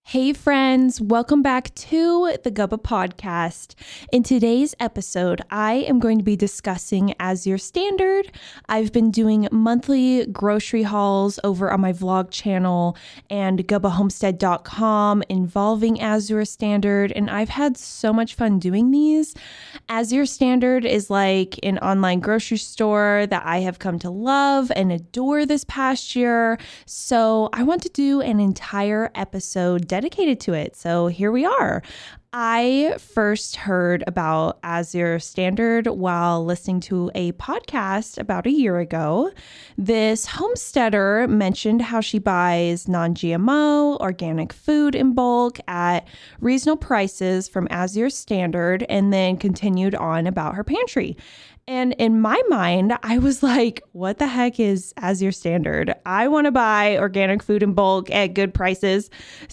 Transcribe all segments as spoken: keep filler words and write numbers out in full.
Hey friends, welcome back to the Gubba Podcast. In today's episode, I am going to be discussing As Your Standard. I've been doing monthly grocery hauls over on my vlog channel and gubba homestead dot com involving As Your Standard, and I've had so much fun doing these. As Your Standard is like an online grocery store that I have come to love and adore this past year, so I want to do an entire episode dedicated dedicated to it. So here we are. I first heard about As Your Standard while listening to a podcast about a year ago. This homesteader mentioned how she buys non-G M O organic food in bulk at reasonable prices from As Your Standard, and then continued on about her pantry. And in my mind, I was like, what the heck is As Your Standard? I want to buy organic food in bulk at good prices.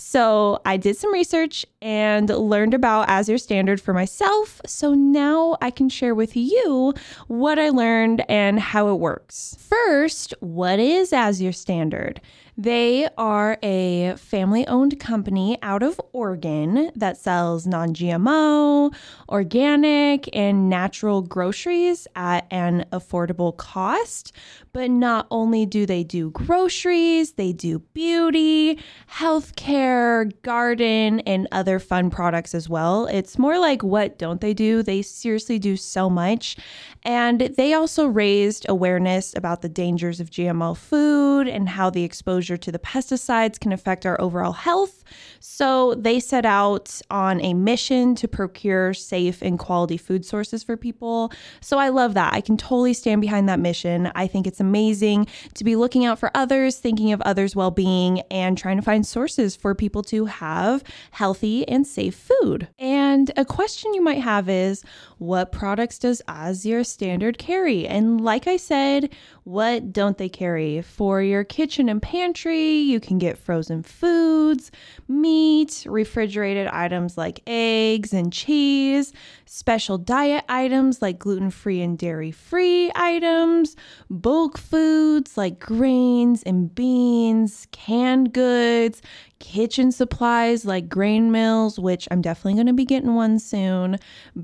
So I did some research and learned about As Your Standard for myself. So now I can share with you what I learned and how it works. First, what is As Your Standard? They are a family-owned company out of Oregon that sells non-G M O, organic, and natural groceries at an affordable cost. But not only do they do groceries, they do beauty, healthcare, garden, and other fun products as well. It's more like, what don't they do? They seriously do so much. And they also raised awareness about the dangers of G M O food and how the exposure to the pesticides can affect our overall health. So they set out on a mission to procure safe and quality food sources for people. So I love that. I can totally stand behind that mission. I think it's amazing to be looking out for others, thinking of others' well-being, and trying to find sources for people to have healthy and safe food. And a question you might have is, what products does As Your Standard carry? And like I said, what don't they carry? For your kitchen and pantry, you can get frozen foods, meat, refrigerated items like eggs and cheese, special diet items like gluten-free and dairy-free items, bulk foods like grains and beans, canned goods, kitchen supplies like grain mills, which I'm definitely going to be getting one soon,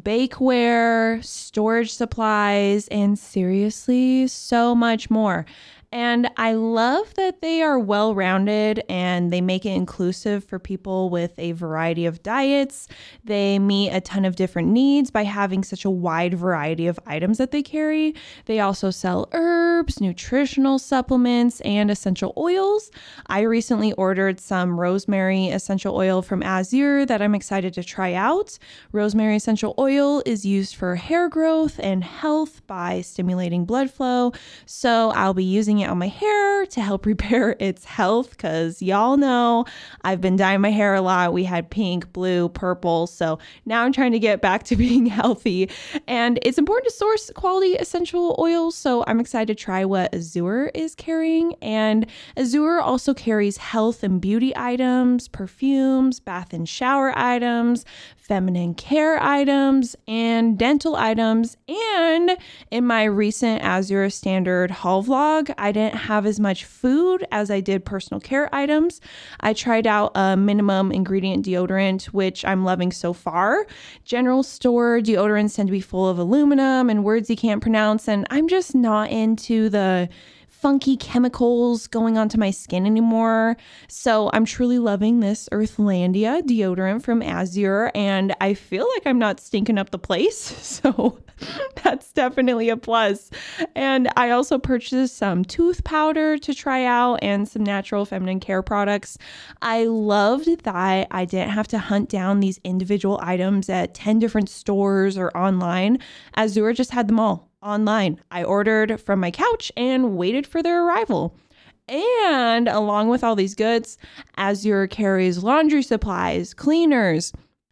bakeware, storage supplies, and seriously, so much more. And I love that they are well-rounded and they make it inclusive for people with a variety of diets. They meet a ton of different needs by having such a wide variety of items that they carry. They also sell herbs, nutritional supplements, and essential oils. I recently ordered some rosemary essential oil from As Your that I'm excited to try out. Rosemary essential oil is used for hair growth and health by stimulating blood flow. So I'll be using it on my hair to help repair its health, because y'all know I've been dyeing my hair a lot. We had pink, blue, purple, so now I'm trying to get back to being healthy, and it's important to source quality essential oils, so I'm excited to try what As Your is carrying. And As Your also carries health and beauty items, perfumes, bath and shower items, feminine care items, and dental items. And in my recent As Your Standard haul vlog, I didn't have as much food as I did personal care items. I tried out a minimum ingredient deodorant, which I'm loving so far. General store deodorants tend to be full of aluminum and words you can't pronounce, and I'm just not into the funky chemicals going onto my skin anymore. So I'm truly loving this Earthlandia deodorant from As Your, and I feel like I'm not stinking up the place. So that's definitely a plus. And I also purchased some tooth powder to try out and some natural feminine care products. I loved that I didn't have to hunt down these individual items at ten different stores or online. As Your just had them all online. I ordered from my couch and waited for their arrival. And along with all these goods, As Your carries laundry supplies, cleaners,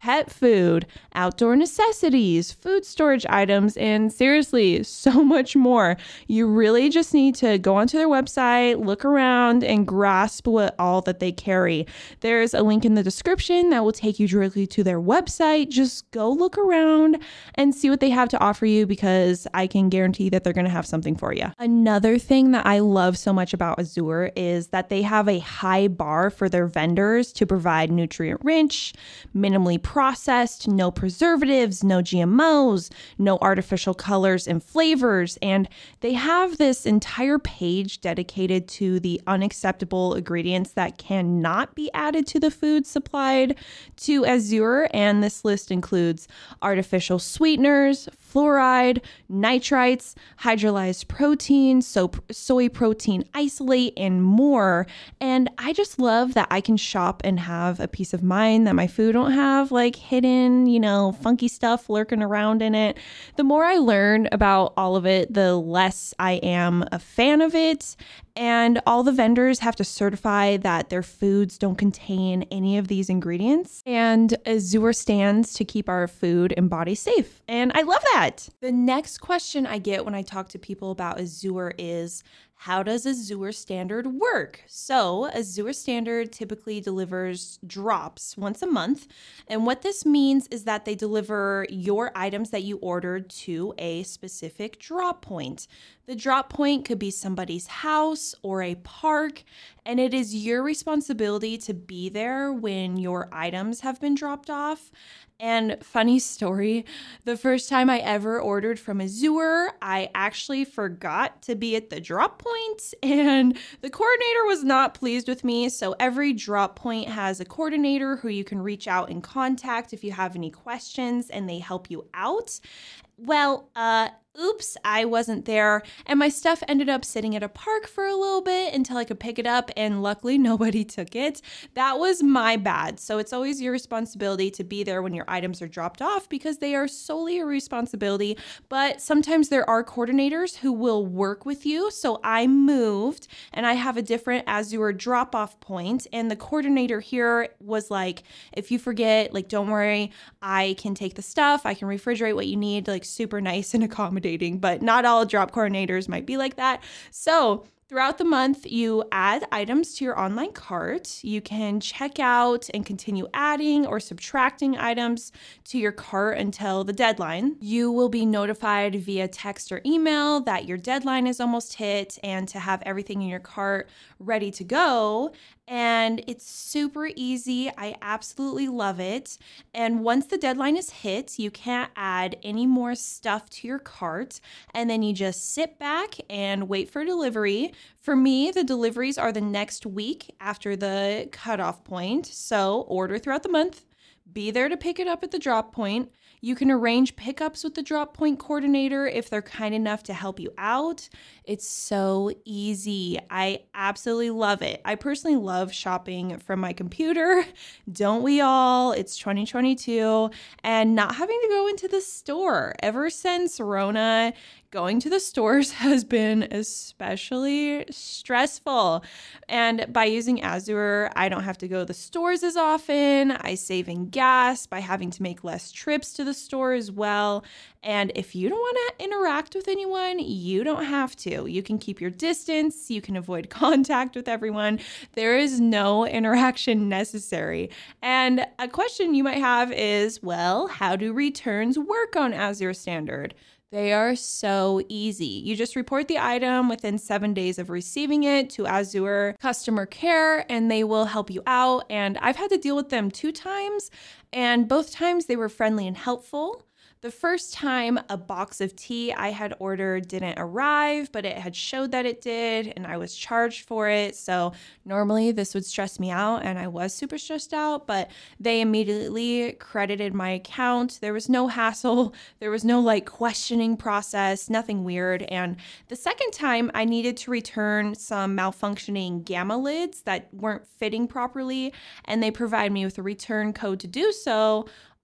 pet food, outdoor necessities, food storage items, and seriously, so much more. You really just need to go onto their website, look around, and grasp what all that they carry. There's a link in the description that will take you directly to their website. Just go look around and see what they have to offer you, because I can guarantee that they're going to have something for you. Another thing that I love so much about Azur is that they have a high bar for their vendors to provide nutrient-rich, minimally processed, no preservatives, no G M Os, no artificial colors and flavors. And they have this entire page dedicated to the unacceptable ingredients that cannot be added to the food supplied to Azur. And this list includes artificial sweeteners, fluoride, nitrites, hydrolyzed protein, so soy protein isolate, and more. And I just love that I can shop and have a peace of mind that my food don't have like hidden, you know, funky stuff lurking around in it. The more I learn about all of it, the less I am a fan of it. And all the vendors have to certify that their foods don't contain any of these ingredients. And Azur stands to keep our food and body safe. And I love that. The next question I get when I talk to people about Azur is, how does Azur Standard work? So Azur Standard typically delivers drops once a month. And what this means is that they deliver your items that you ordered to a specific drop point. The drop point could be somebody's house or a park, and it is your responsibility to be there when your items have been dropped off. And funny story, the first time I ever ordered from Azur, I actually forgot to be at the drop point, and the coordinator was not pleased with me. So every drop point has a coordinator who you can reach out and contact if you have any questions, and they help you out. Well, uh, oops, I wasn't there, and my stuff ended up sitting at a park for a little bit until I could pick it up, and luckily nobody took it. That was my bad. So it's always your responsibility to be there when your items are dropped off, because they are solely your responsibility. But sometimes there are coordinators who will work with you. So I moved and I have a different Azur drop-off point, and the coordinator here was like, if you forget, like, don't worry, I can take the stuff, I can refrigerate what you need, like super nice and accommodating. But not all drop coordinators might be like that. So throughout the month, you add items to your online cart. You can check out and continue adding or subtracting items to your cart until the deadline. You will be notified via text or email that your deadline is almost hit and to have everything in your cart ready to go. And it's super easy. I absolutely love it. And once the deadline is hit, you can't add any more stuff to your cart. And then you just sit back and wait for delivery. For me, the deliveries are the next week after the cutoff point. So order throughout the month. Be there to pick it up at the drop point. You can arrange pickups with the drop point coordinator if they're kind enough to help you out. It's so easy. I absolutely love it. I personally love shopping from my computer. Don't we all? It's twenty twenty-two, and not having to go into the store. Ever since Rona, going to the stores has been especially stressful. And by using Azur, I don't have to go to the stores as often. I save in gas by having to make less trips to the store as well. And if you don't want to interact with anyone, you don't have to. You can keep your distance. You can avoid contact with everyone. There is no interaction necessary. And a question you might have is, well, how do returns work on Azur Standard? They are so easy. You just report the item within seven days of receiving it to Azur customer care, and they will help you out. And I've had to deal with them two times, and both times they were friendly and helpful. The first time, a box of tea I had ordered didn't arrive, but it had showed that it did, and I was charged for it. So normally this would stress me out, and I was super stressed out, but they immediately credited my account. There was no hassle. There was no like questioning process, nothing weird. And the second time, I needed to return some malfunctioning Gamma lids that weren't fitting properly, and they provided me with a return code to do so.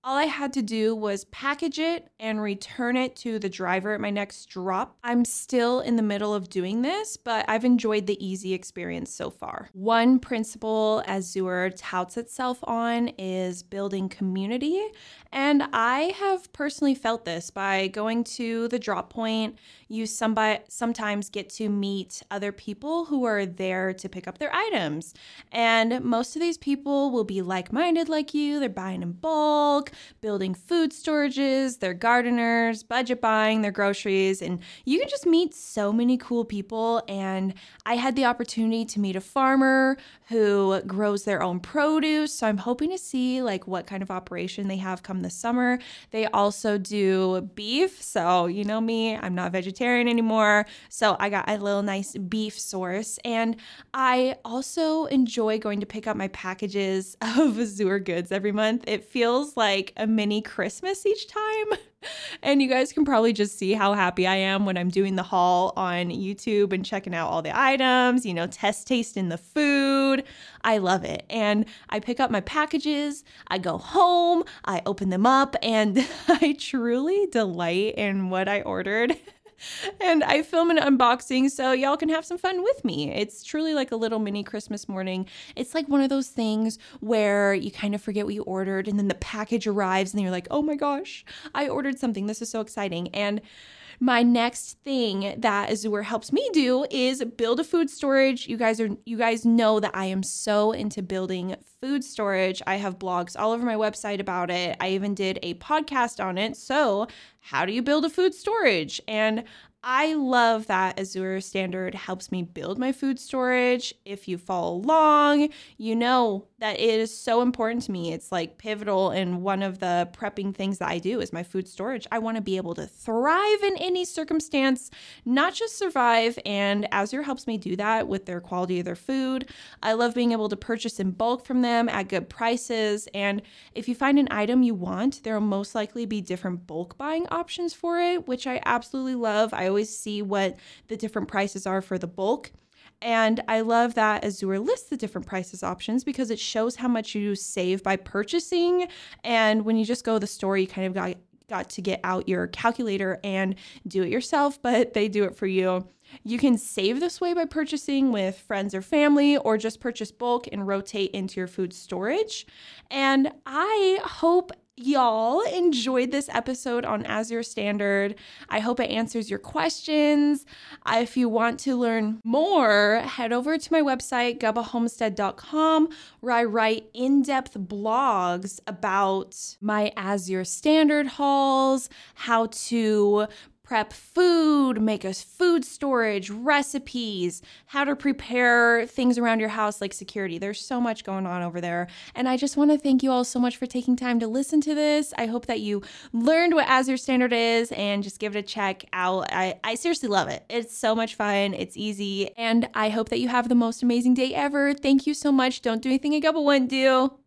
All I had to do was package it and return it to the driver at my next drop. I'm still in the middle of doing this, but I've enjoyed the easy experience so far. One principle Azur touts itself on is building community, and I have personally felt this by going to the drop point. You somebody, sometimes get to meet other people who are there to pick up their items, and most of these people will be like-minded like you. They're buying in bulk, building food storages, they're gardeners, budget buying their groceries, and you can just meet so many cool people. And I had the opportunity to meet a farmer who grows their own produce, so I'm hoping to see like what kind of operation they have come this summer. They also do beef, so you know me, I'm not vegetarian anymore, so I got a little nice beef source. And I also enjoy going to pick up my packages of Azur goods every month. It feels like a mini Christmas each time. And you guys can probably just see how happy I am when I'm doing the haul on YouTube and checking out all the items, you know, test tasting the food. I love it. And I pick up my packages, I go home, I open them up, and I truly delight in what I ordered. And I film an unboxing so y'all can have some fun with me. It's truly like a little mini Christmas morning. It's like one of those things where you kind of forget what you ordered and then the package arrives and you're like, oh my gosh, I ordered something. This is so exciting. And my next thing that Azur helps me do is build a food storage. You guys are you guys know that I am so into building food storage. I have blogs all over my website about it. I even did a podcast on it. So, how do you build a food storage? And I love that Azur Standard helps me build my food storage. If you follow along, you know that it is so important to me. It's like pivotal, and one of the prepping things that I do is my food storage. I want to be able to thrive in any circumstance, not just survive, and Azur helps me do that with their quality of their food. I love being able to purchase in bulk from them at good prices, and if you find an item you want, there will most likely be different bulk buying options for it, which I absolutely love. I always see what the different prices are for the bulk. And I love that Azur lists the different prices options because it shows how much you save by purchasing. And when you just go to the store, you kind of got, got to get out your calculator and do it yourself, but they do it for you. You can save this way by purchasing with friends or family, or just purchase bulk and rotate into your food storage. And I hope y'all enjoyed this episode on Azur Standard. I hope it answers your questions. If you want to learn more, head over to my website, gubba homestead dot com, where I write in-depth blogs about my Azur Standard hauls, how to prep food, make us food storage, recipes, how to prepare things around your house like security. There's so much going on over there. And I just want to thank you all so much for taking time to listen to this. I hope that you learned what Azur Standard is and just give it a check out. I, I seriously love it. It's so much fun. It's easy. And I hope that you have the most amazing day ever. Thank you so much. Don't do anything a Gubba wouldn't do.